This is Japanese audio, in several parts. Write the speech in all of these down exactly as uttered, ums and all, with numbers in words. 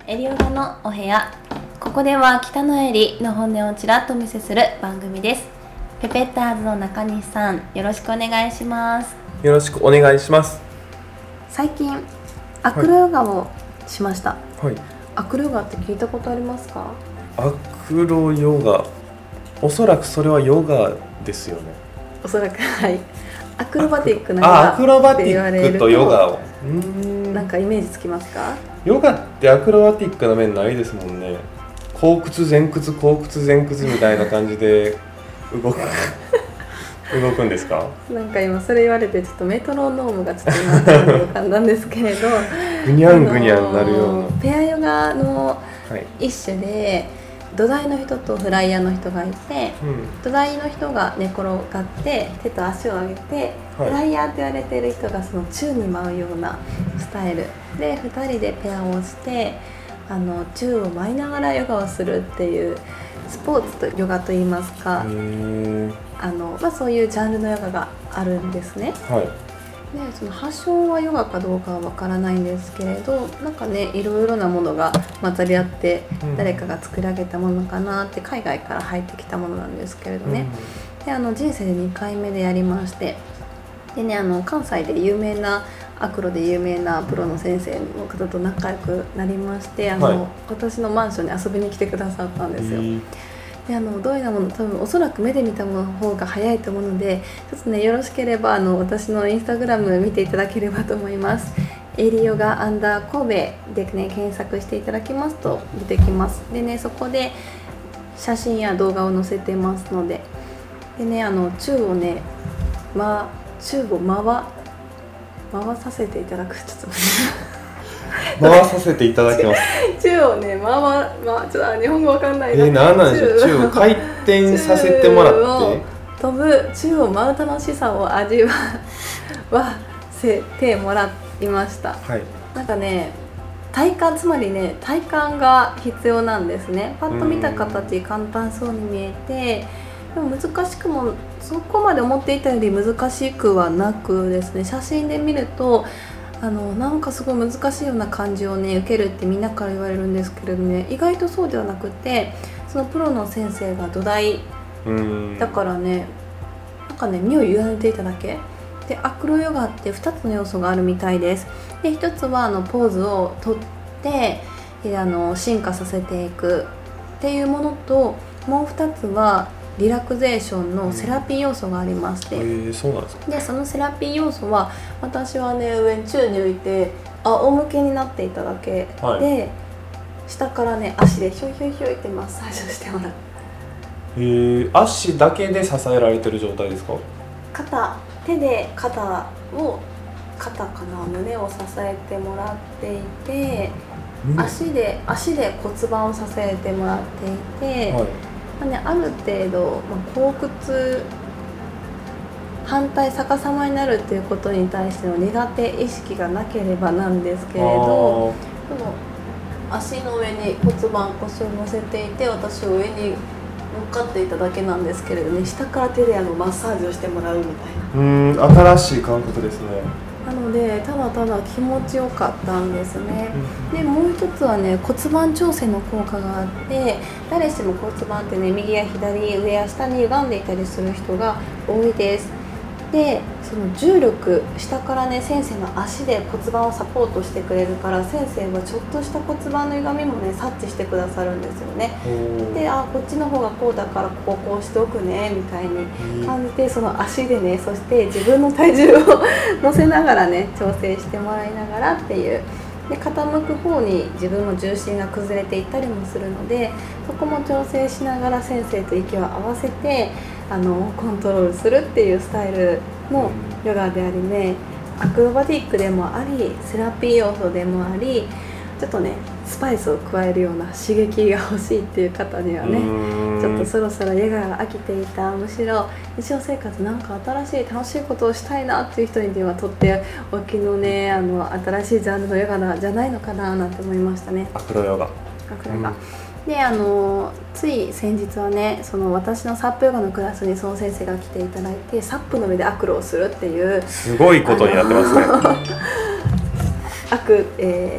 エリオガのお部屋。ここでは北野エリの本音をちらっとお見せする番組です。ペペッターズの中西さん、よろしくお願いします。 よろしくお願いします。 最近アクロヨガをしました、 はい、 アクロヨガって聞いたことありますか？ アクロヨガ、おそらくそれはヨガですよね。 おそらくはいアクロバティックなヨヨガガって言われると、 アクロバティックとヨガをうーんなんかイメージつきますか？ ヨガってアクロバティックな面ないですもんね。後屈前屈後屈前屈みたいな感じで動く動くんですか？ なんか今それ言われてちょっとメトロノームがちょっと今頭に浮かんだんですけれどぐにゃんぐにゃんなるような、 あのーペアヨガのはい一種で、土台の人とフライヤーの人がいて、 うん土台の人が寝転がって手と足を上げて、 はい、 フライヤーって言われている人がその宙に舞うようなスタイルで、ふたりでペアをしてあの宙を舞いながらヨガをするっていうスポーツとヨガといいますか、 へーあのまあ、そういうジャンルのヨガがあるんですね。 はいでその発祥はヨガかどうかはわからないんですけれど、なんかねいろいろなものが混ざり合ってうん誰かが作り上げたものかなって、海外から入ってきたものなんですけれどね、 うんであの人生でにかいめでやりまして、でねあの関西で有名なアクロで有名なプロの先生の方と仲良くなりまして、あの、 はい私のマンションに遊びに来てくださったんですよ。 へーであのどういうようなもの、多分おそらく目で見たものの方が早いと思うので、ちょっとねよろしければあの私のインスタグラム見ていただければと思います。エリヨガアンダー神戸でね検索していただきますと出てきます。でねそこで写真や動画を載せてますので、でねあの宙をねま宙を回回させていただくちょっと回させていただきます宙をね回ままちょっと日本語わかんないな。 えー、なんなんでしょう。宙を回転させてもらって飛ぶ宙を舞う楽しさを味わわせてもらいました。 はいなんかね体幹、つまりね体幹が必要なんですね。パッと見た形簡単そうに見えて、でも難しくもそこまで思っていたより難しくはなくですね、写真で見るとあのなんかすごい難しいような感じをね受けるってみんなから言われるんですけれどね、意外とそうではなくて、そのプロの先生が土台うんだからね、なんかね身を委ねていただけで、アクロヨガってふたつの要素があるみたいです。でひとつはあのポーズをとってであの進化させていくっていうものと、もうふたつはリラクゼーションのセラピー要素がありまして、 えー、そうなんですか。 でそのセラピー要素は、私はね上に宙に浮いて仰向けになっていただけ、 はい、 で下からね足でひょいひょいひょいってマッサージをしてもらう。 えー、足だけで支えられてる状態ですか？ 肩手で肩を肩かな胸を支えてもらっていて、足で足で骨盤を支えてもらっていて、 はいまあね、ある程度、まあ、後屈反対逆さまになるっていうことに対しての苦手意識がなければなんですけれど、でも足の上に骨盤腰を乗せていて、私を上に乗っかっていただけなんですけれどね、下から手であのマッサージをしてもらうみたいな。 うーん、新しい感覚ですね。 なのでただただ気持ちよかったんですね。でもう一つはね骨盤調整の効果があって、誰しも骨盤ってね右や左上や下に歪んでいたりする人が多いです。でその重力、下からね先生の足で骨盤をサポートしてくれるから、先生はちょっとした骨盤の歪みもね察知してくださるんですよね。であこっちの方がこうだからこここうしておくねみたいに感じて、その足でね、そして自分の体重を乗せながらね調整してもらいながらっていう。で傾く方に自分の重心が崩れていったりもするので、そこも調整しながら先生と息を合わせてあのコントロールするっていうスタイルのヨガでありね、アクロバティックでもありセラピー要素でもあり、ちょっとねスパイスを加えるような刺激が欲しいっていう方にはね、ちょっとそろそろヨガが飽きていた、むしろ日常生活なんか新しい楽しいことをしたいなっていう人にはとっておきのねあの新しいジャンルのヨガなんじゃないのかななんて思いましたね。 アクロヨガ。 アクロヨガ、うんであのつい先日はね、その私のサップヨガのクラスにその先生が来ていただいて、サップの上でアクロをするっていうすごいことになってますね。 アク、えー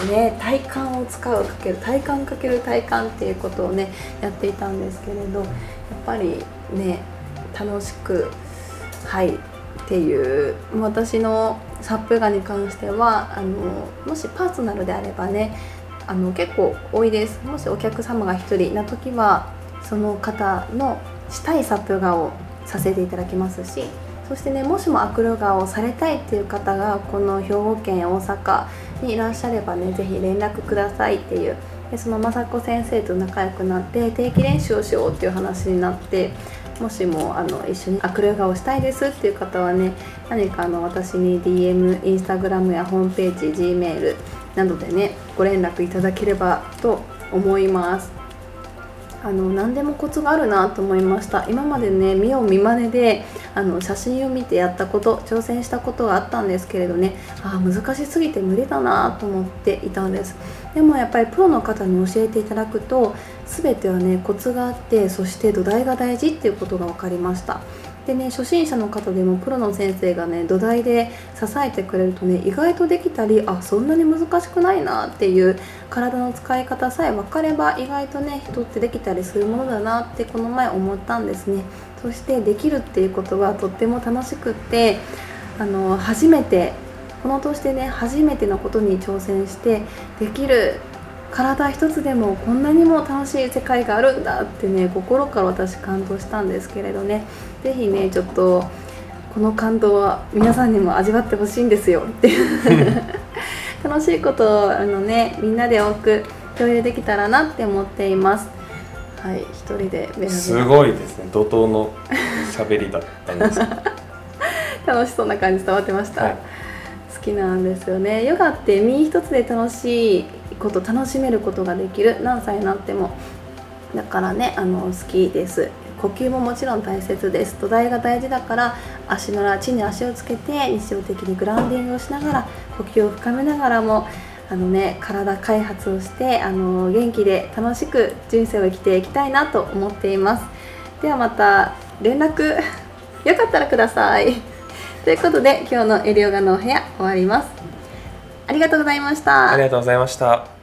ね、体幹を使うかける体幹かける体幹っていうことをねやっていたんですけれど、やっぱりね楽しくはいっていう私のサップヨガに関してはあのもしパーソナルであればねあの結構多いです。もしお客様がひとりな時はその方のしたいサップヨガをさせていただきますし、そしてねもしもアクロヨガをされたいっていう方がこの兵庫県や大阪にいらっしゃればねぜひ連絡くださいっていう、でその雅子先生と仲良くなって定期練習をしようっていう話になって、もしもあの一緒にアクロヨガをしたいですっていう方はね何かあの私に ディーエム、インスタグラムやホームページ、G メールなどでねご連絡いただければと思います。あの何でもコツがあるなと思いました。今までね見よう見まねであの写真を見てやったこと挑戦したことがあったんですけれどね、あ難しすぎて無理だなと思っていたんです。でもやっぱりプロの方に教えていただくと全てはねコツがあって、そして土台が大事っていうことが分かりました。でね初心者の方でもプロの先生がね土台で支えてくれるとね意外とできたり、あそんなに難しくないなっていう体の使い方さえ分かれば意外とね人ってできたりするものだなってこの前思ったんですね。そしてできるっていうことはとっても楽しくって、あの初めてこの年でね初めてのことに挑戦してできる、体一つでもこんなにも楽しい世界があるんだってね心から私感動したんですけれどね、ぜひねちょっとこの感動は皆さんにも味わってほしいんですよって楽しいことをあのねみんなで多く共有できたらなって思っています。はい、一人でベラベラすごいですね、怒涛の喋りだったんです楽しそうな感じ伝わってました、はい、好きなんですよね。ヨガって身一つで楽しいこと楽しめることができる、何歳になっても。だからねあの好きです。呼吸ももちろん大切です。土台が大事だから足の裏地に足をつけて日常的にグラウンディングをしながら呼吸を深めながらもあのね体開発をしてあの元気で楽しく人生を生きていきたいなと思っています。ではまた連絡よかったらくださいということで今日のエリヨガのお部屋終わります。ありがとうございました。 ありがとうございました。